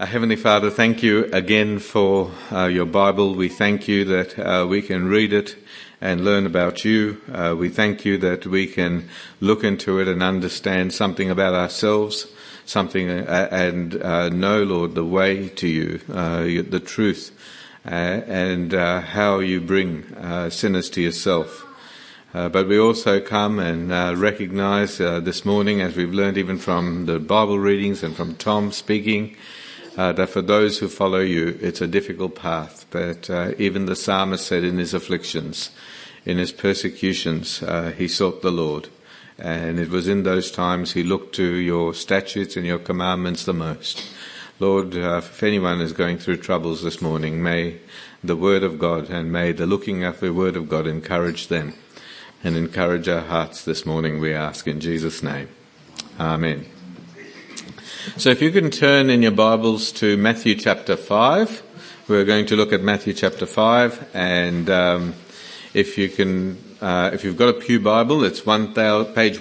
Heavenly Father, thank you again for your Bible. We thank you that we can read it and learn about you. We thank you that we can look into it and understand something about ourselves, something and know, Lord, the way to you, the truth, and how you bring sinners to yourself. But we also come and recognize this morning, as we've learned even from the Bible readings and from Tom speaking, that for those who follow you, it's a difficult path. But even the psalmist said in his afflictions, in his persecutions, he sought the Lord. And it was in those times he looked to your statutes and your commandments the most. Lord, if anyone is going through troubles this morning, may the Word of God and may the looking at the Word of God encourage them and encourage our hearts this morning, we ask in Jesus' name. Amen. So if you can turn in your Bibles to Matthew chapter 5, we're going to look at Matthew chapter 5, and if you've got a pew Bible, it's page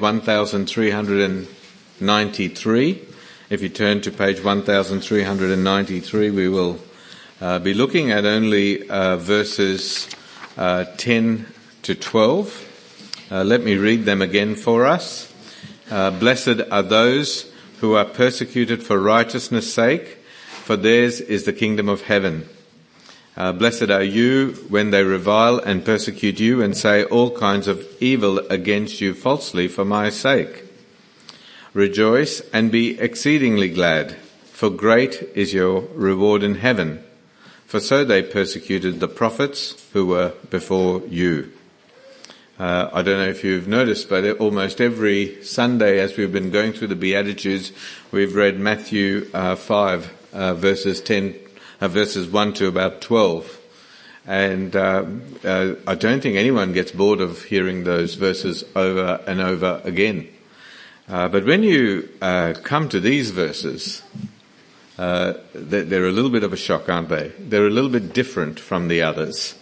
1393. If you turn to page 1393, we will be looking at only verses 10 to 12. Let me read them again for us. Blessed are those who are persecuted for righteousness' sake, for theirs is the kingdom of heaven. Blessed are you when they revile and persecute you and say all kinds of evil against you falsely for my sake. Rejoice and be exceedingly glad, for great is your reward in heaven. For so they persecuted the prophets who were before you. I don't know if you've noticed, but almost every Sunday as we've been going through the Beatitudes, we've read Matthew 5, verses 1 to about 12. And I don't think anyone gets bored of hearing those verses over and over again. But when you come to these verses, they're a little bit of a shock, aren't they? They're a little bit different from the others.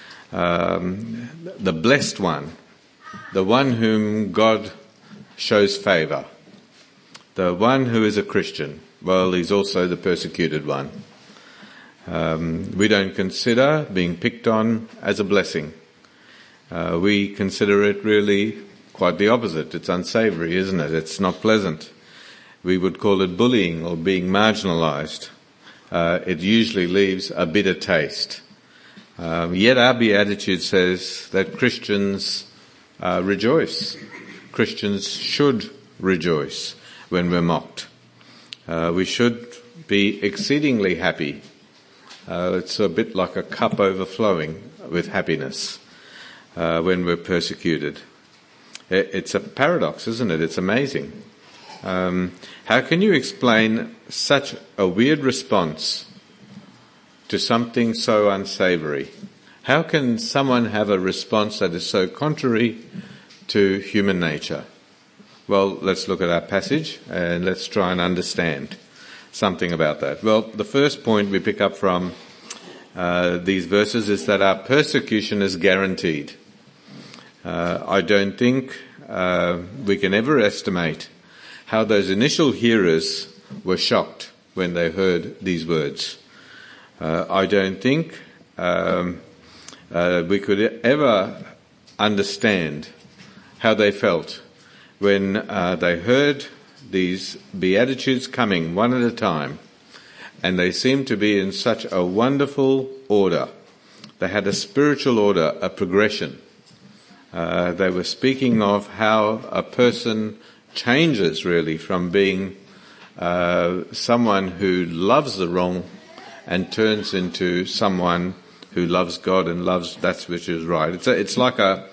The blessed one, the one whom God shows favour, the one who is a Christian, well, he's also the persecuted one. We don't consider being picked on as a blessing. We consider it really quite the opposite. It's unsavoury, isn't it? It's not pleasant. We would call it bullying or being marginalised. It usually leaves a bitter taste. Yet our Beatitude says that Christians rejoice. Christians should rejoice when we're mocked. We should be exceedingly happy. It's a bit like a cup overflowing with happiness when we're persecuted. It's a paradox, isn't it? It's amazing. How can you explain such a weird response to something so unsavoury? How can someone have a response that is so contrary to human nature? Well, let's look at our passage and let's try and understand something about that. Well, the first point we pick up from these verses is that our persecution is guaranteed. I don't think we can ever estimate how those initial hearers were shocked when they heard these words. I don't think we could ever understand how they felt when they heard these Beatitudes coming one at a time, and they seemed to be in such a wonderful order. They had a spiritual order, a progression. They were speaking of how a person changes really from being someone who loves the wrong and turns into someone who loves God and loves that which is right. It's like a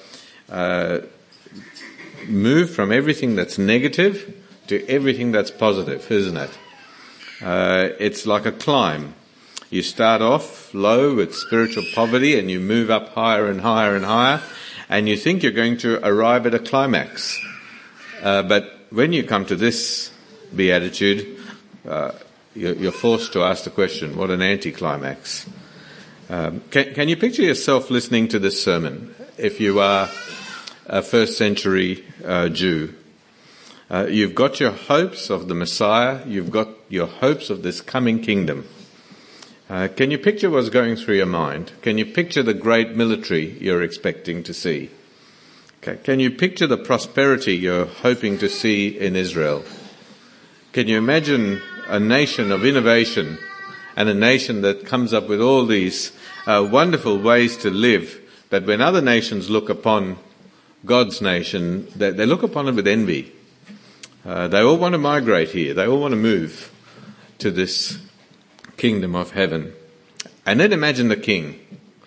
move from everything that's negative to everything that's positive, isn't it? It's like a climb. You start off low with spiritual poverty and you move up higher and higher and higher, and you think you're going to arrive at a climax. But when you come to this beatitude, you're forced to ask the question, what an anticlimax. Can you picture yourself listening to this sermon if you are a first century Jew? You've got your hopes of the Messiah. You've got your hopes of this coming kingdom. Can you picture what's going through your mind? Can you picture the great military you're expecting to see? Can you picture the prosperity you're hoping to see in Israel? Can you imagine a nation of innovation and a nation that comes up with all these wonderful ways to live, that when other nations look upon God's nation, they look upon it with envy? They all want to migrate here. They all want to move to this kingdom of heaven. And then imagine the king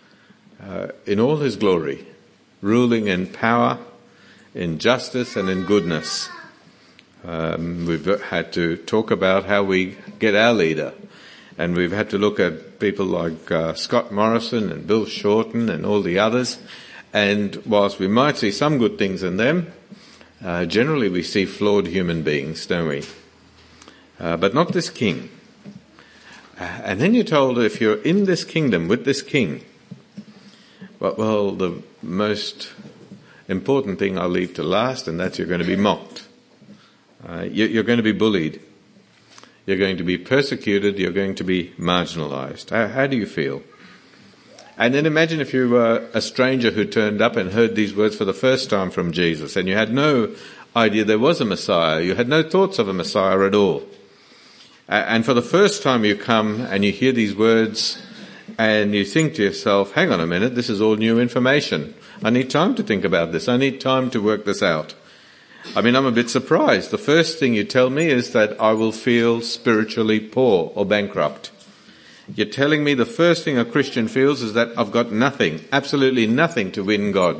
in all his glory, ruling in power, in justice and in goodness. We've had to talk about how we get our leader. And we've had to look at people like Scott Morrison and Bill Shorten and all the others. And whilst we might see some good things in them, generally we see flawed human beings, don't we? But not this king. And then you're told if you're in this kingdom with this king, well, the most important thing I'll leave to last, and that's you're going to be mocked. You're going to be bullied. You're going to be persecuted. You're going to be marginalized. How do you feel? And then imagine if you were a stranger who turned up and heard these words for the first time from Jesus, and you had no idea there was a Messiah. You had no thoughts of a Messiah at all. And for the first time you come and you hear these words and you think to yourself, hang on a minute, this is all new information. I need time to think about this. I need time to work this out. I'm a bit surprised. The first thing you tell me is that I will feel spiritually poor or bankrupt. You're telling me the first thing a Christian feels is that I've got nothing, absolutely nothing to win God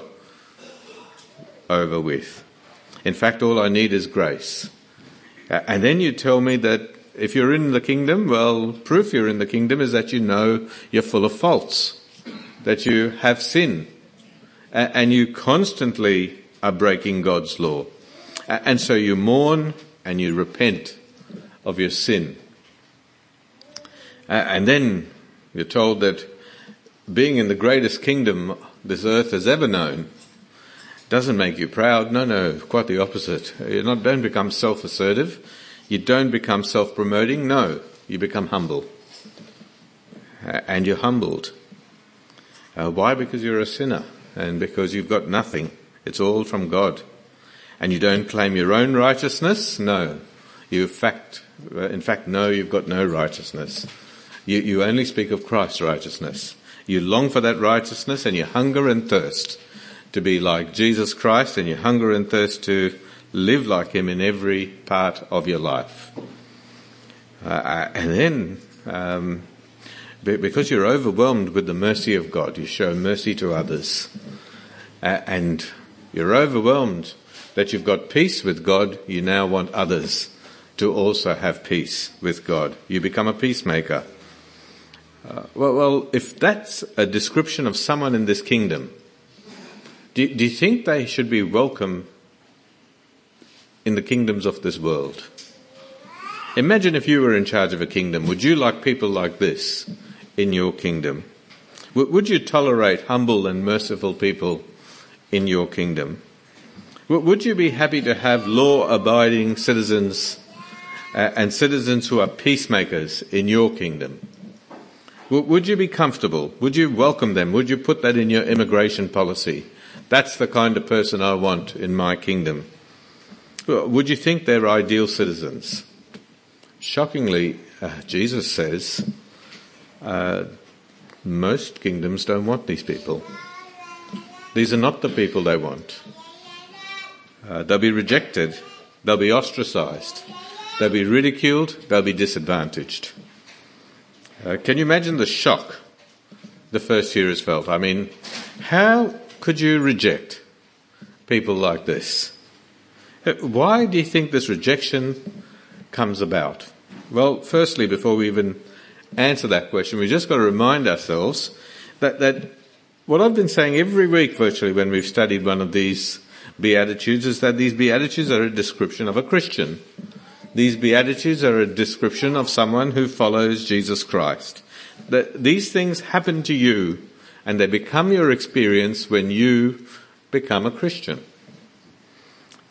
over with. In fact, all I need is grace. And then you tell me that if you're in the kingdom, well, proof you're in the kingdom is that you know you're full of faults, that you have sin, and you constantly are breaking God's law. And so you mourn and you repent of your sin. And then you're told that being in the greatest kingdom this earth has ever known doesn't make you proud. No, quite the opposite. Don't become self-assertive. You don't become self-promoting. No, you become humble. And you're humbled. Why? Because you're a sinner and because you've got nothing. It's all from God. And you don't claim your own righteousness. No. In fact, no, you've got no righteousness. You only speak of Christ's righteousness. You long for that righteousness and you hunger and thirst to be like Jesus Christ, and you hunger and thirst to live like him in every part of your life. And then, because you're overwhelmed with the mercy of God, you show mercy to others. And you're overwhelmed that you've got peace with God, you now want others to also have peace with God. You become a peacemaker. Well, if that's a description of someone in this kingdom, do you think they should be welcome in the kingdoms of this world? Imagine if you were in charge of a kingdom. Would you like people like this in your kingdom? Would you tolerate humble and merciful people in your kingdom? Would you be happy to have law-abiding citizens and citizens who are peacemakers in your kingdom? Would you be comfortable? Would you welcome them? Would you put that in your immigration policy? That's the kind of person I want in my kingdom. Would you think they're ideal citizens? Shockingly, Jesus says, most kingdoms don't want these people. These are not the people they want. They'll be rejected. They'll be ostracized. They'll be ridiculed. They'll be disadvantaged. Can you imagine the shock the first hearers felt? How could you reject people like this? Why do you think this rejection comes about? Well, firstly, before we even answer that question, we've just got to remind ourselves that what I've been saying every week virtually when we've studied one of these Beatitudes is that these Beatitudes are a description of a Christian. These Beatitudes are a description of someone who follows Jesus Christ. That these things happen to you and they become your experience when you become a Christian.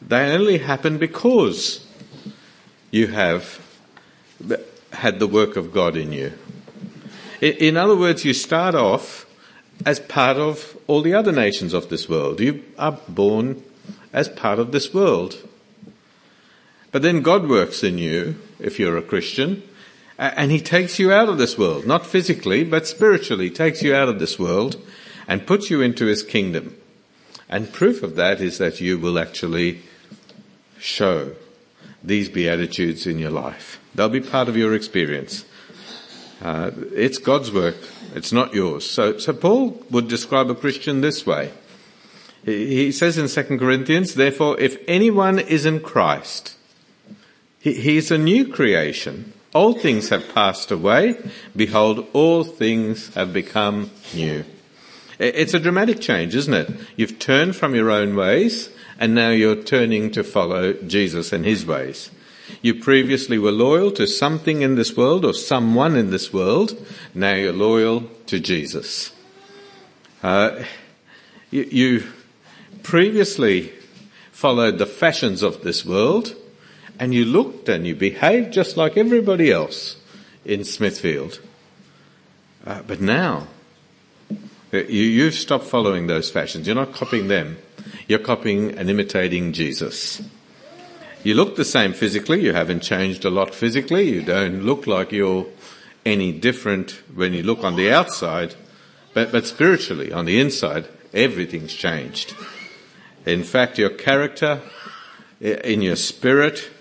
They only happen because you have had the work of God in you. In other words, you start off as part of all the other nations of this world. You are born as part of this world. But then God works in you, if you're a Christian, and he takes you out of this world, not physically, but spiritually, takes you out of this world and puts you into his kingdom. And proof of that is that you will actually show these beatitudes in your life. They'll be part of your experience. It's God's work. It's not yours. So Paul would describe a Christian this way. He says in 2 Corinthians, therefore, if anyone is in Christ, he is a new creation. Old things have passed away. Behold, all things have become new. It's a dramatic change, isn't it? You've turned from your own ways, and now you're turning to follow Jesus and his ways. You previously were loyal to something in this world or someone in this world. Now you're loyal to Jesus. You previously followed the fashions of this world, and you looked and you behaved just like everybody else in Smithfield. But now, you've stopped following those fashions. You're not copying them. You're copying and imitating Jesus. You look the same physically. You haven't changed a lot physically. You don't look like you're any different when you look on the outside. But spiritually, on the inside, everything's changed. In fact, your character, in your spirit,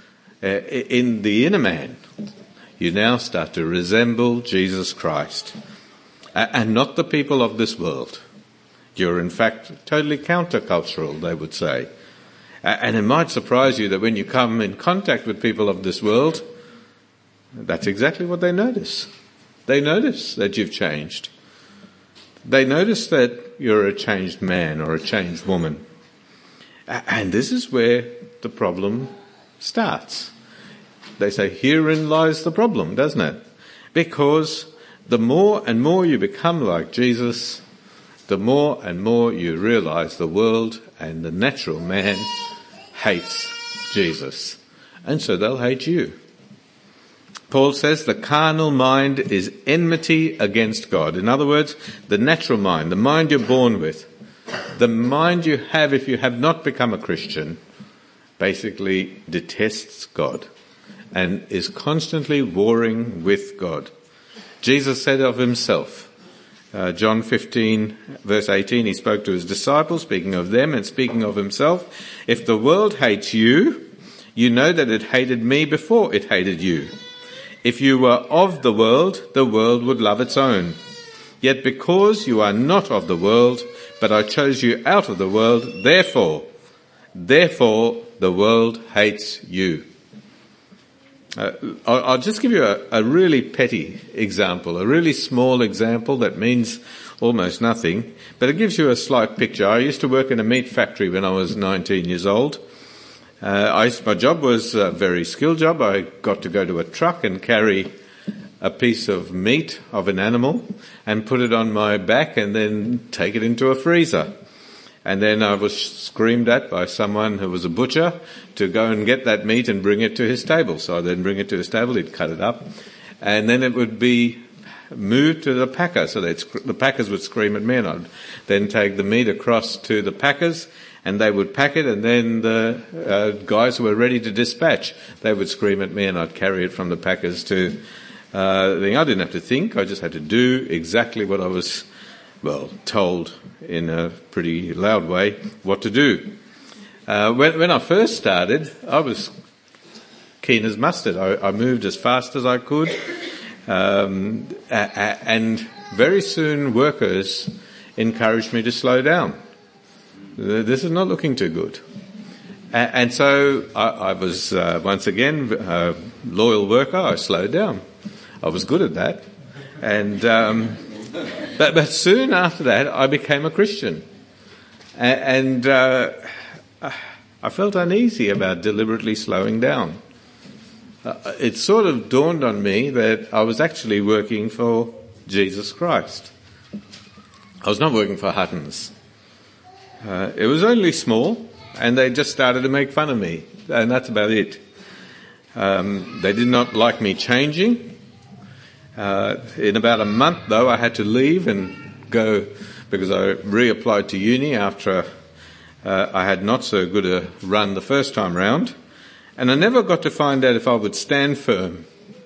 in the inner man, you now start to resemble Jesus Christ and not the people of this world. You're in fact totally countercultural, they would say. And it might surprise you that when you come in contact with people of this world, that's exactly what they notice. They notice that you've changed. They notice that you're a changed man or a changed woman. And this is where the problem starts. They say, herein lies the problem, doesn't it? Because the more and more you become like Jesus, the more and more you realize the world and the natural man hates Jesus. And so they'll hate you. Paul says the carnal mind is enmity against God. In other words, the natural mind, the mind you're born with, the mind you have if you have not become a Christian, basically detests God and is constantly warring with God. Jesus said of himself, John 15 verse 18, he spoke to his disciples, speaking of them and speaking of himself. If the world hates you, you know that it hated me before it hated you. If you were of the world would love its own. Yet because you are not of the world, but I chose you out of the world, therefore the world hates you. I'll just give you a really petty example, a really small example that means almost nothing, but it gives you a slight picture. I used to work in a meat factory when I was 19 years old. My job was a very skilled job. I got to go to a truck and carry a piece of meat of an animal and put it on my back and then take it into a freezer. And then I was screamed at by someone who was a butcher to go and get that meat and bring it to his table. So I'd then bring it to his table, he'd cut it up, and then it would be moved to the packer. So the packers would scream at me, and I'd then take the meat across to the packers, and they would pack it, and then the guys who were ready to dispatch, they would scream at me, and I'd carry it from the packers to the thing. I didn't have to think, I just had to do exactly what I was told in a pretty loud way what to do. When I first started, I was keen as mustard. I moved as fast as I could. And very soon workers encouraged me to slow down. This is not looking too good. And so I was, once again, a loyal worker. I slowed down. I was good at that. And but soon after that, I became a Christian. And I felt uneasy about deliberately slowing down. It sort of dawned on me that I was actually working for Jesus Christ. I was not working for Huttons. It was only small. and they just started to make fun of me, and that's about it. They did not like me changing. In about a month, though, I had to leave and go because I reapplied to uni after I had not so good a run the first time round. And I never got to find out if I would stand firm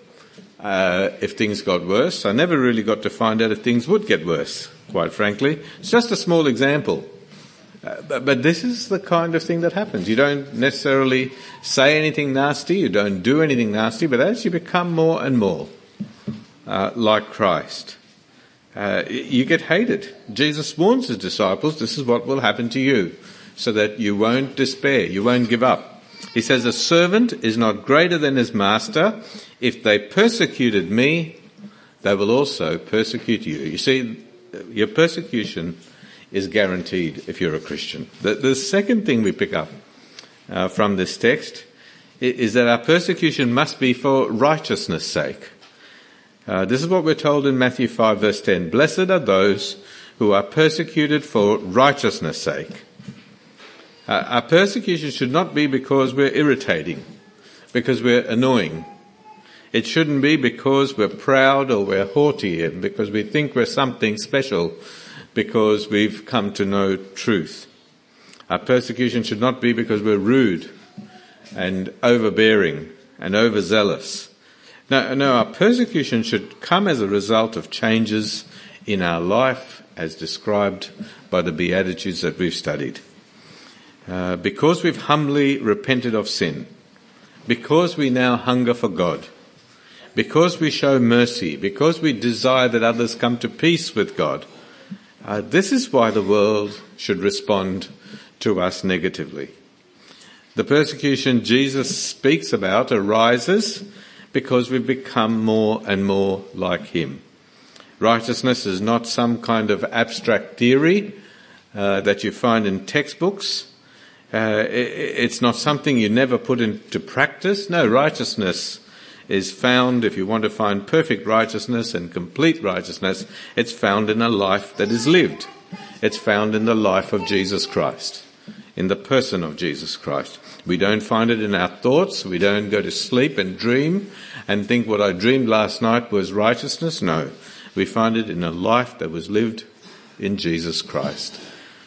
if things got worse. I never really got to find out if things would get worse, quite frankly. It's just a small example. But this is the kind of thing that happens. You don't necessarily say anything nasty, you don't do anything nasty, but as you become more and more like Christ, you get hated. Jesus warns his disciples, this is what will happen to you, so that you won't despair, you won't give up. He says, a servant is not greater than his master. If they persecuted me, they will also persecute you. You see, your persecution is guaranteed if you're a Christian. The second thing we pick up from this text is that our persecution must be for righteousness' sake. This is what we're told in Matthew 5 verse 10. Blessed are those who are persecuted for righteousness' sake. Our persecution should not be because we're irritating, because we're annoying. It shouldn't be because we're proud or we're haughty and because we think we're something special because we've come to know truth. Our persecution should not be because we're rude and overbearing and overzealous. No, our persecution should come as a result of changes in our life as described by the Beatitudes that we've studied. Because we've humbly repented of sin, because we now hunger for God, because we show mercy, because we desire that others come to peace with God, this is why the world should respond to us negatively. The persecution Jesus speaks about arises because we've become more and more like him. Righteousness is not some kind of abstract theory that you find in textbooks. It's not something you never put into practice. No, righteousness is found, if you want to find perfect righteousness and complete righteousness, it's found in a life that is lived. It's found in the life of Jesus Christ, in the person of Jesus Christ. We don't find it in our thoughts. We don't go to sleep and dream and think what I dreamed last night was righteousness. No, we find it in a life that was lived in Jesus Christ.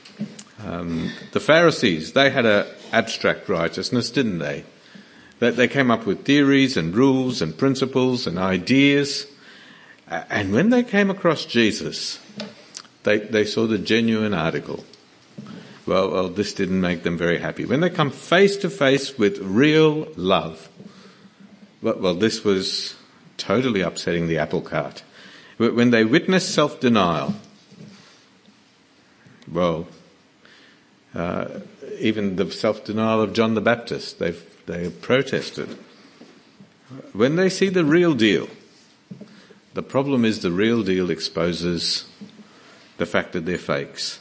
The Pharisees, they had an abstract righteousness, didn't they? They came up with theories and rules and principles and ideas. And when they came across Jesus, they saw the genuine article. Well, this didn't make them very happy. When they come face to face with real love, well, this was totally upsetting the apple cart. When they witnessed self-denial, well, even the self-denial of John the Baptist, they protested. When they see the real deal, the problem is the real deal exposes the fact that they're fakes.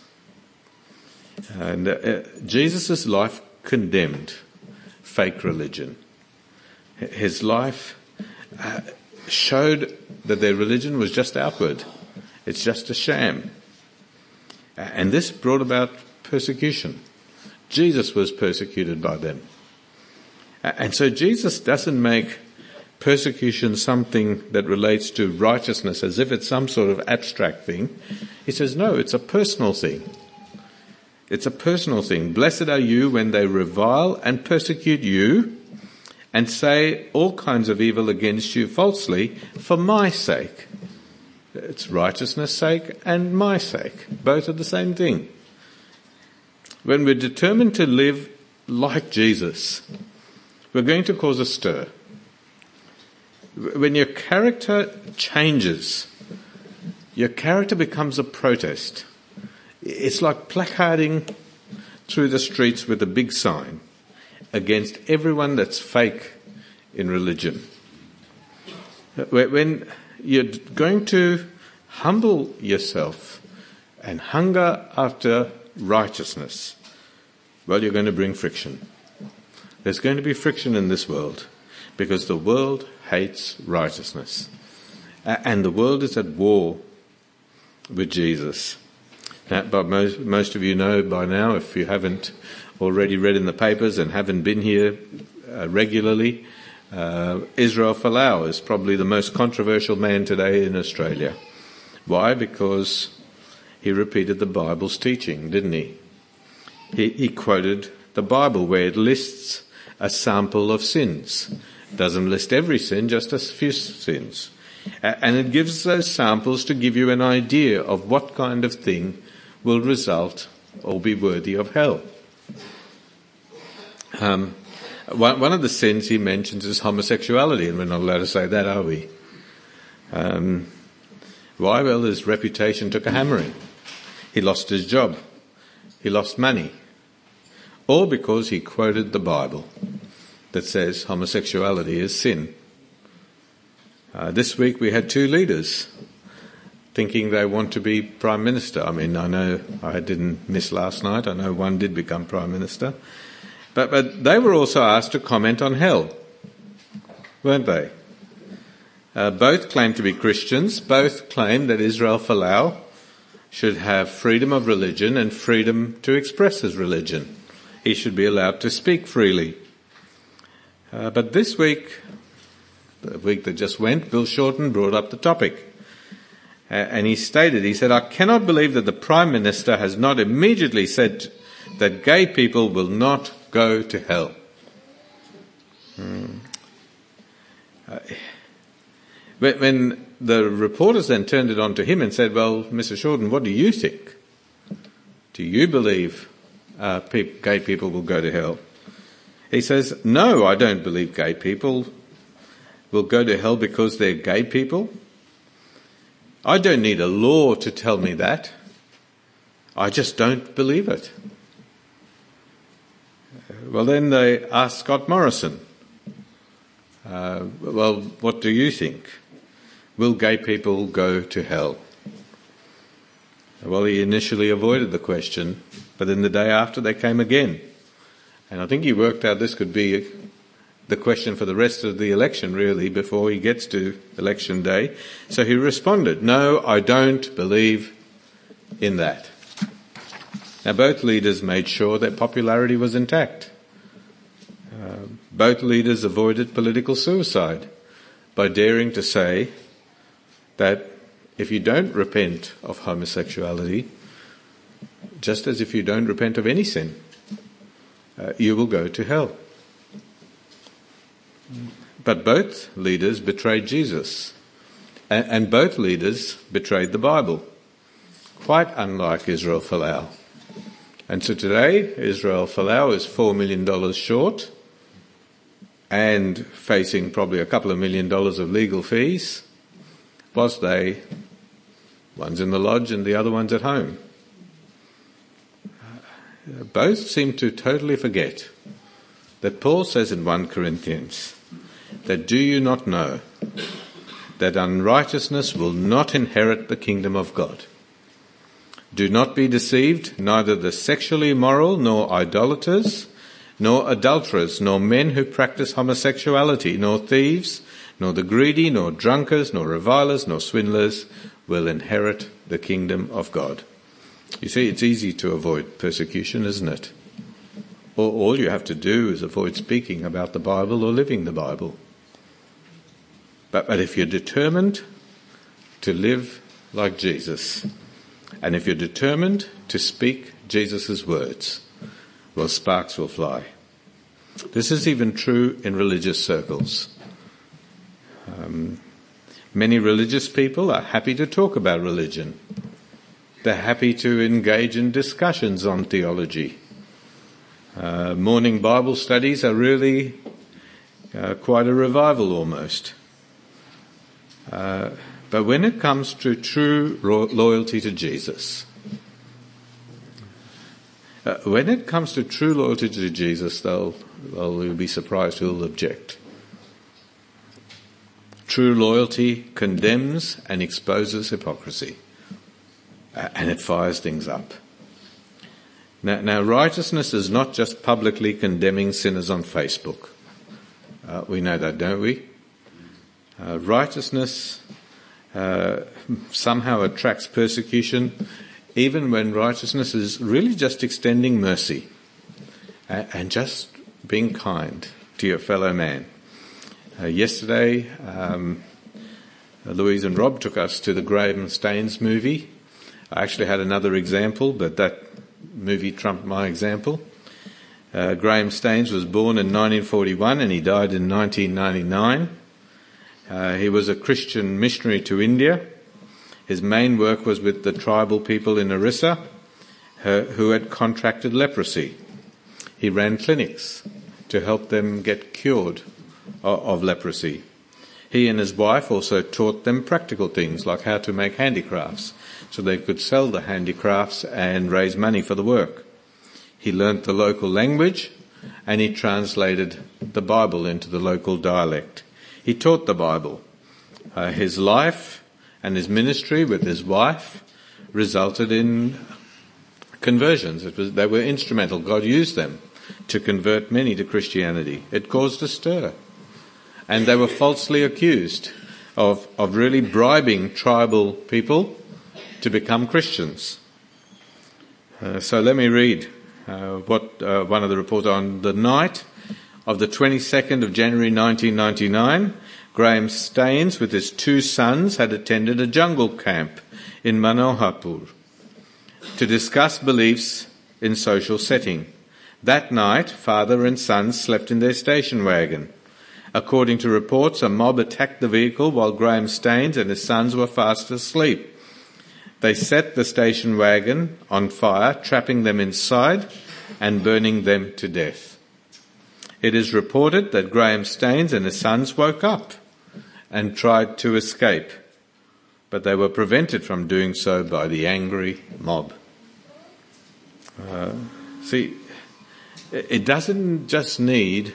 And Jesus' life condemned fake religion. His life showed that their religion was just outward. It's just a sham. And this brought about persecution. Jesus was persecuted by them. And so Jesus doesn't make persecution something that relates to righteousness as if it's some sort of abstract thing. He says, no, it's a personal thing. It's a personal thing. Blessed are you when they revile and persecute you and say all kinds of evil against you falsely for my sake. It's righteousness' sake and my sake. Both are the same thing. When we're determined to live like Jesus, we're going to cause a stir. When your character changes, your character becomes a protest. It's like placarding through the streets with a big sign against everyone that's fake in religion. When you're going to humble yourself and hunger after righteousness, well, you're going to bring friction. There's going to be friction in this world because the world hates righteousness. And the world is at war with Jesus. But most of you know by now, if you haven't already read in the papers and haven't been here regularly, Israel Folau is probably the most controversial man today in Australia. Why? Because he repeated the Bible's teaching, didn't he? He quoted the Bible where it lists a sample of sins. It doesn't list every sin, just a few sins. And it gives those samples to give you an idea of what kind of thing will result or be worthy of hell. One of the sins he mentions is homosexuality, and we're not allowed to say that, are we? Why? Well, his reputation took a hammering. He lost his job. He lost money. All because he quoted the Bible that says homosexuality is sin. This week we had two leaders thinking they want to be Prime Minister. I mean, I know I didn't miss last night. I know one did become Prime Minister. But they were also asked to comment on hell, weren't they? Both claim to be Christians. Both claim that Israel Folau should have freedom of religion and freedom to express his religion. He should be allowed to speak freely. But this week, the week that just went, Bill Shorten brought up the topic. And he said, I cannot believe that the Prime Minister has not immediately said that gay people will not go to hell. When the reporters then turned it on to him and said, well, Mr. Shorten, what do you think? Do you believe gay people will go to hell? He says, no, I don't believe gay people will go to hell because they're gay people. I don't need a law to tell me that. I just don't believe it. Well, then they asked Scott Morrison, well, what do you think? Will gay people go to hell? Well, he initially avoided the question, but then the day after they came again. And I think he worked out this could be the question for the rest of the election, really, before he gets to election day. So he responded, no, I don't believe in that. Now, both leaders made sure their popularity was intact. Both leaders avoided political suicide by daring to say that if you don't repent of homosexuality, just as if you don't repent of any sin, you will go to hell. But both leaders betrayed Jesus, and both leaders betrayed the Bible, quite unlike Israel Folau. And so today, Israel Folau is $4 million short and facing probably a couple of $1 million of legal fees, whilst one's in the lodge and the other one's at home. Both seem to totally forget that Paul says in 1 Corinthians that do you not know that unrighteousness will not inherit the kingdom of God? Do not be deceived, neither the sexually immoral, nor idolaters, nor adulterers, nor men who practice homosexuality, nor thieves, nor the greedy, nor drunkards, nor revilers, nor swindlers will inherit the kingdom of God. You see, it's easy to avoid persecution, isn't it? All you have to do is avoid speaking about the Bible or living the Bible. But if you're determined to live like Jesus, and if you're determined to speak Jesus' words, well, sparks will fly. This is even true in religious circles. Many religious people are happy to talk about religion. They're happy to engage in discussions on theology. Morning Bible studies are really quite a revival almost. But when it comes to true loyalty to Jesus, you'll be surprised who'll object. True loyalty condemns and exposes hypocrisy, and it fires things up. Now, righteousness is not just publicly condemning sinners on Facebook. We know that, don't we? Righteousness somehow attracts persecution even when righteousness is really just extending mercy and just being kind to your fellow man. Yesterday, Louise and Rob took us to the Graham Staines movie. I actually had another example, but that movie trumped my example. Graham Staines was born in 1941 and he died in 1999. He was a Christian missionary to India. His main work was with the tribal people in Orissa who had contracted leprosy. He ran clinics to help them get cured of leprosy. He and his wife also taught them practical things like how to make handicrafts so they could sell the handicrafts and raise money for the work. He learnt the local language and he translated the Bible into the local dialect. He taught the Bible. His life and his ministry with his wife resulted in conversions. They were instrumental. God used them to convert many to Christianity. It caused a stir. And they were falsely accused of really bribing tribal people to become Christians. So let me read what one of the reports on the night of the 22nd of January 1999, Graham Staines with his 2 sons had attended a jungle camp in Manoharpur to discuss beliefs in social setting. That night, father and son slept in their station wagon. According to reports, a mob attacked the vehicle while Graham Staines and his sons were fast asleep. They set the station wagon on fire, trapping them inside and burning them to death. It is reported that Graham Staines and his sons woke up and tried to escape, but they were prevented from doing so by the angry mob. See, it doesn't just need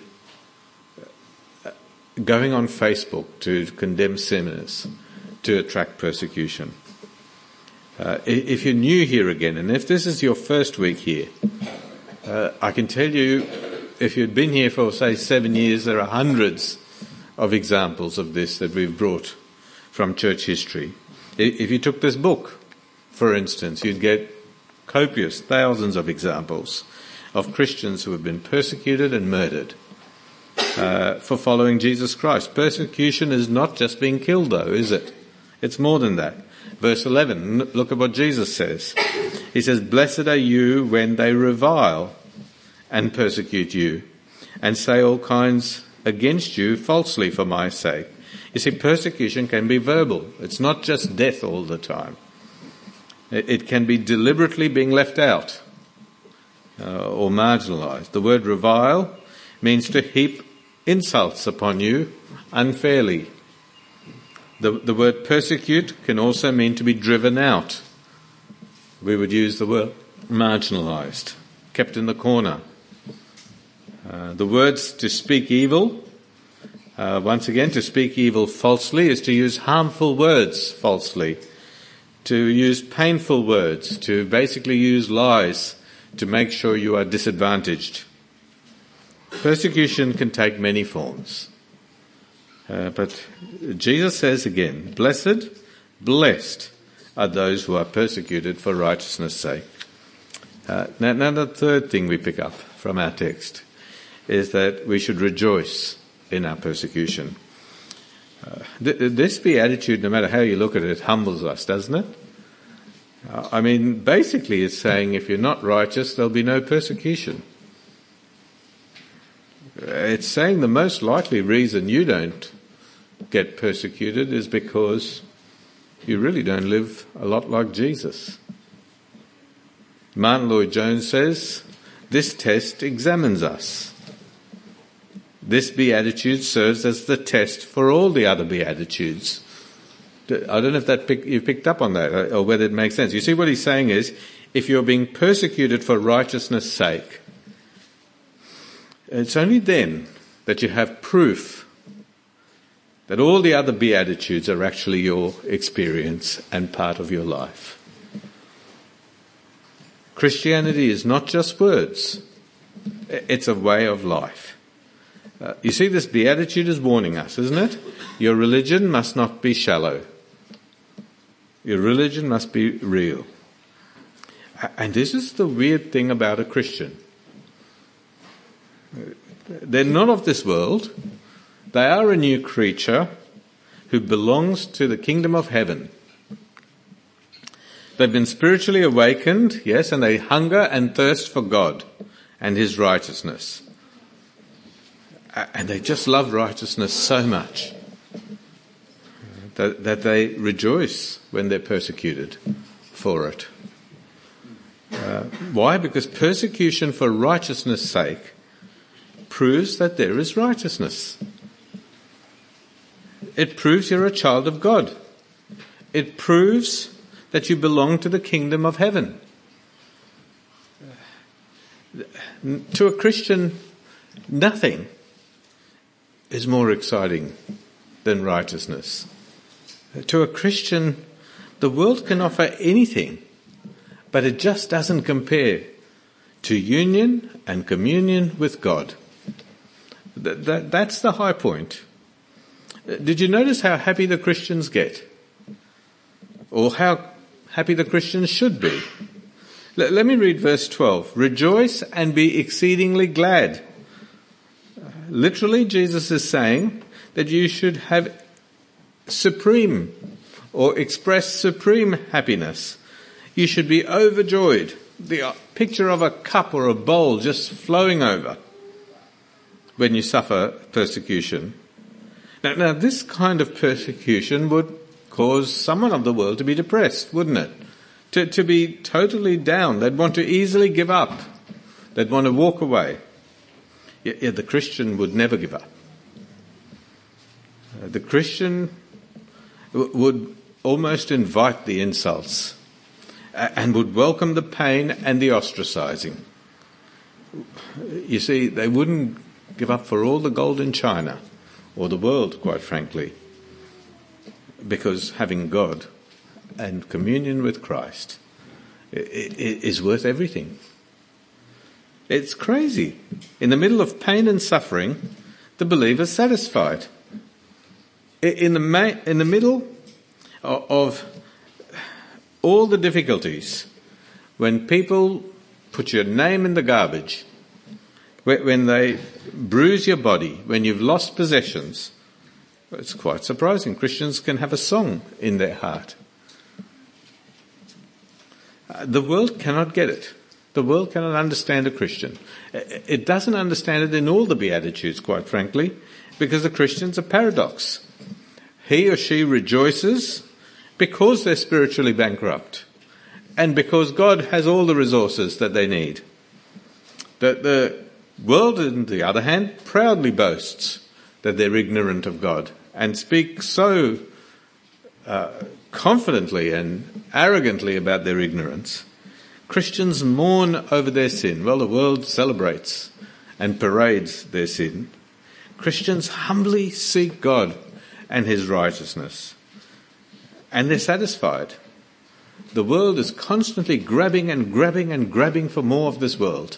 going on Facebook to condemn sinners to attract persecution. If you're new here again, and if this is your first week here, I can tell you, if you'd been here for, say, 7 years, there are hundreds of examples of this that we've brought from church history. If you took this book, for instance, you'd get copious thousands of examples of Christians who have been persecuted and murdered for following Jesus Christ. Persecution is not just being killed, though, is it? It's more than that. Verse 11, look at what Jesus says. He says, "Blessed are you when they revile and persecute you and say all kinds against you falsely for my sake." You see, persecution can be verbal. It's not just death all the time. It can be deliberately being left out or marginalized. The word revile means to heap insults upon you unfairly. The word persecute can also mean to be driven out. We would use the word marginalized, kept in the corner. The words to speak evil, once again, to speak evil falsely is to use harmful words falsely, to use painful words, to basically use lies to make sure you are disadvantaged. Persecution can take many forms. But Jesus says again, blessed are those who are persecuted for righteousness' sake. Now the third thing we pick up from our text is that we should rejoice in our persecution. This beatitude, no matter how you look at it, humbles us, doesn't it? Basically it's saying if you're not righteous, there'll be no persecution. It's saying the most likely reason you don't get persecuted is because you really don't live a lot like Jesus. Martin Lloyd-Jones says, this test examines us. This beatitude serves as the test for all the other beatitudes. I don't know if you picked up on that or whether it makes sense. You see, what he's saying is, if you're being persecuted for righteousness' sake, it's only then that you have proof that all the other beatitudes are actually your experience and part of your life. Christianity is not just words. It's a way of life. You see, this beatitude is warning us, isn't it? Your religion must not be shallow. Your religion must be real. And this is the weird thing about a Christian. They're not of this world. They are a new creature who belongs to the kingdom of heaven. They've been spiritually awakened, yes, and they hunger and thirst for God and his righteousness. And they just love righteousness so much that they rejoice when they're persecuted for it. Why? Because persecution for righteousness' sake proves that there is righteousness. It proves you're a child of God. It proves that you belong to the kingdom of heaven. To a Christian, nothing is more exciting than righteousness. To a Christian, the world can offer anything, but it just doesn't compare to union and communion with God. That's the high point. Did you notice how happy the Christians get? Or how happy the Christians should be? Let me read verse 12. Rejoice and be exceedingly glad. Literally, Jesus is saying that you should have supreme or express supreme happiness. You should be overjoyed. The picture of a cup or a bowl just flowing over when you suffer persecution. Now, this kind of persecution would cause someone of the world to be depressed, wouldn't it? To be totally down. They'd want to easily give up. They'd want to walk away. Yet the Christian would never give up. The Christian would almost invite the insults and would welcome the pain and the ostracizing. You see, they wouldn't give up for all the gold in China or the world, quite frankly, because having God and communion with Christ is worth everything. It's crazy. In the middle of pain and suffering, the believer's satisfied. In the middle of all the difficulties, when people put your name in the garbage, when they bruise your body, when you've lost possessions, it's quite surprising. Christians can have a song in their heart. The world cannot get it. The world cannot understand a Christian. It doesn't understand it in all the Beatitudes, quite frankly, because the Christian's a paradox. He or she rejoices because they're spiritually bankrupt and because God has all the resources that they need. The world, on the other hand, proudly boasts that they're ignorant of God and speak so confidently and arrogantly about their ignorance. Christians mourn over their sin. Well, the world celebrates and parades their sin. Christians humbly seek God and his righteousness. And they're satisfied. The world is constantly grabbing and grabbing and grabbing for more of this world.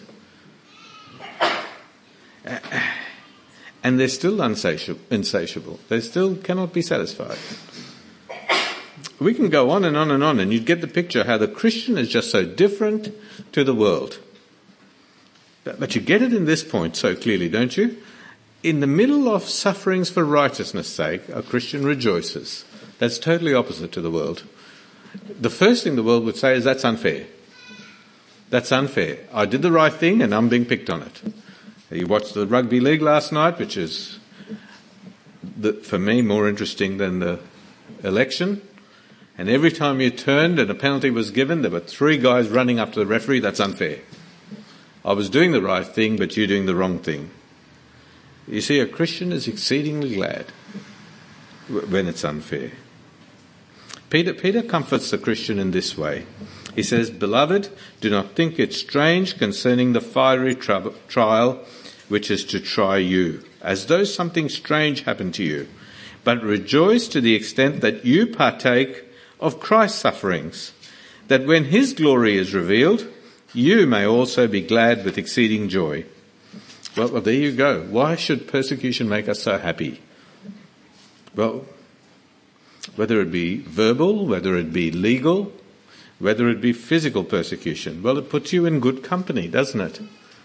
And they're still insatiable. They still cannot be satisfied. We can go on and on and on, and you'd get the picture how the Christian is just so different to the world. But you get it in this point so clearly, don't you? In the middle of sufferings for righteousness' sake, a Christian rejoices. That's totally opposite to the world. The first thing the world would say is, that's unfair. That's unfair. I did the right thing and I'm being picked on it. You watched the rugby league last night, which is, for me, more interesting than the election. And every time you turned and a penalty was given, there were 3 guys running up to the referee. That's unfair. I was doing the right thing, but you're doing the wrong thing. You see, a Christian is exceedingly glad when it's unfair. Peter comforts the Christian in this way. He says, "Beloved, do not think it strange concerning the fiery trial which is to try you, as though something strange happened to you, but rejoice to the extent that you partake of Christ's sufferings, that when his glory is revealed, you may also be glad with exceeding joy." Well, there you go. Why should persecution make us so happy? Well, whether it be verbal, whether it be legal, whether it be physical persecution. Well, it puts you in good company, doesn't it?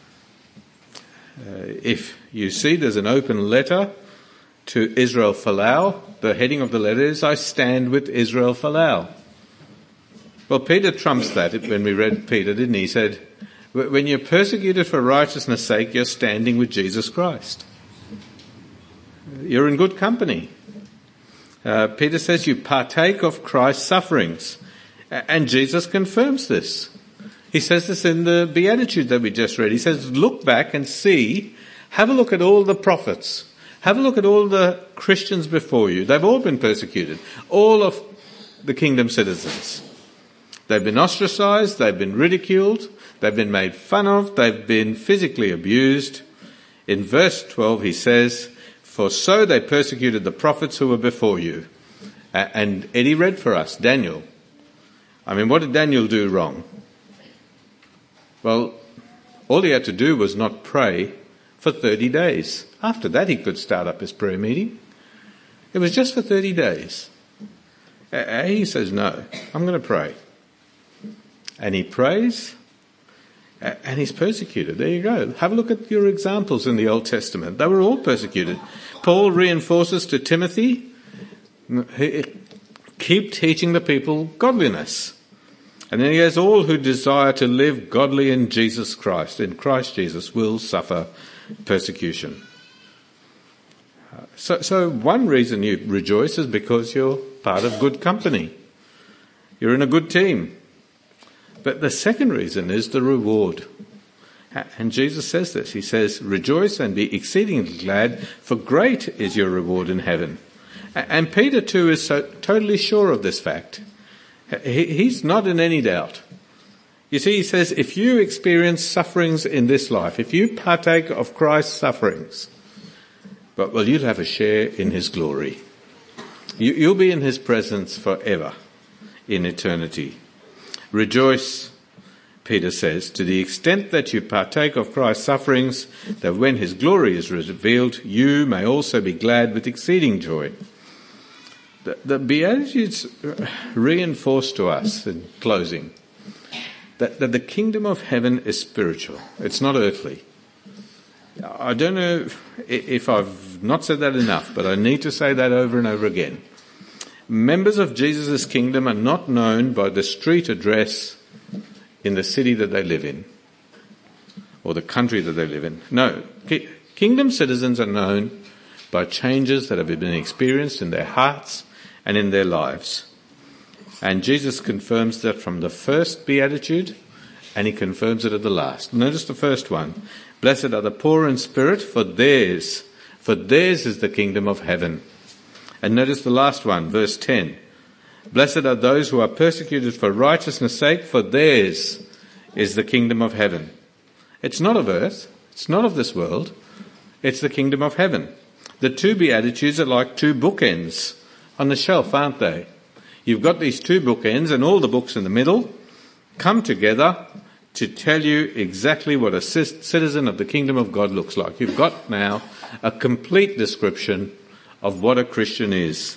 If you see there's an open letter to Israel Folau, the heading of the letter is, I stand with Israel Folau. Well, Peter trumps that when we read Peter, didn't he? He said, when you're persecuted for righteousness' sake, you're standing with Jesus Christ. You're in good company. Peter says you partake of Christ's sufferings. And Jesus confirms this. He says this in the Beatitude that we just read. He says, look back and see, have a look at all the prophets. Have a look at all the Christians before you. They've all been persecuted. All of the kingdom citizens. They've been ostracized. They've been ridiculed. They've been made fun of. They've been physically abused. In verse 12 he says, for so they persecuted the prophets who were before you. And Eddie read for us, Daniel. I mean, what did Daniel do wrong? Well, all he had to do was not pray for 30 days. After that, he could start up his prayer meeting. It was just for 30 days. He says, no, I'm going to pray. And he prays, and he's persecuted. There you go. Have a look at your examples in the Old Testament. They were all persecuted. Paul reinforces to Timothy, keep teaching the people godliness. And then he has all who desire to live godly in Jesus Christ, in Christ Jesus, will suffer persecution. So one reason you rejoice is because you're part of good company. You're in a good team. But the second reason is the reward. And Jesus says this. He says, rejoice and be exceedingly glad, for great is your reward in heaven. And Peter too is so totally sure of this fact. He's not in any doubt. You see, he says, if you experience sufferings in this life, if you partake of Christ's sufferings, well, you'll have a share in his glory. You'll be in his presence forever, in eternity. Rejoice, Peter says, to the extent that you partake of Christ's sufferings, that when his glory is revealed, you may also be glad with exceeding joy. The Beatitudes reinforce to us, in closing, that the kingdom of heaven is spiritual. It's not earthly. I don't know if I've not said that enough, but I need to say that over and over again. Members of Jesus' kingdom are not known by the street address in the city that they live in, or the country that they live in. No, kingdom citizens are known by changes that have been experienced in their hearts and in their lives. And Jesus confirms that from the first beatitude, and he confirms it at the last. Notice the first one. Blessed are the poor in spirit, for theirs is the kingdom of heaven. And notice the last one, verse 10. Blessed are those who are persecuted for righteousness' sake, for theirs is the kingdom of heaven. It's not of earth. It's not of this world. It's the kingdom of heaven. The two beatitudes are like two bookends on the shelf, aren't they? You've got these two bookends, and all the books in the middle come together to tell you exactly what a citizen of the kingdom of God looks like. You've got now a complete description of what a Christian is.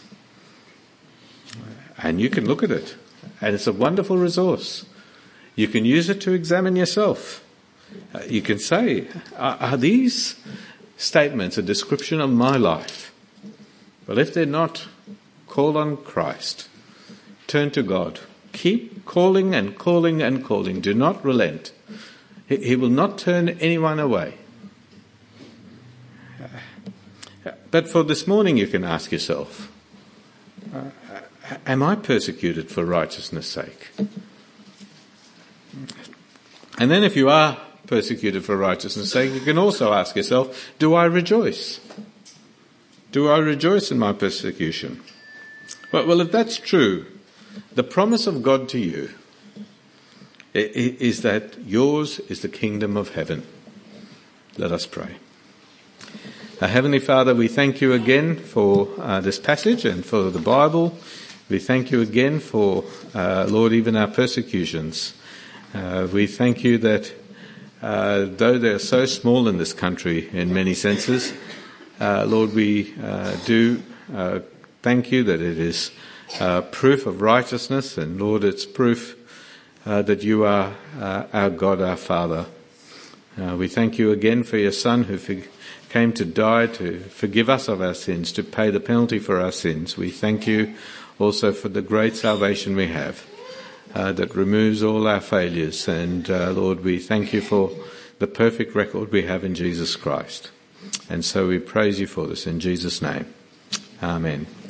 And you can look at it, and it's a wonderful resource. You can use it to examine yourself. You can say, are these statements a description of my life? Well, if they're not, call on Christ. Turn to God. Keep calling and calling and calling. Do not relent. He will not turn anyone away. But for this morning, you can ask yourself, am I persecuted for righteousness' sake? And then if you are persecuted for righteousness' sake, you can also ask yourself, do I rejoice? Do I rejoice in my persecution? Well, if that's true, the promise of God to you is that yours is the kingdom of heaven. Let us pray. Heavenly Father, we thank you again for this passage and for the Bible. We thank you again for, Lord, even our persecutions. We thank you that though they're so small in this country in many senses, Lord, we do thank you that it is proof of righteousness, and Lord, it's proof that you are our God, our Father. We thank you again for your Son who came to die to forgive us of our sins, to pay the penalty for our sins. We thank you also for the great salvation we have that removes all our failures. And Lord, we thank you for the perfect record we have in Jesus Christ. And so we praise you for this in Jesus' name. Amen.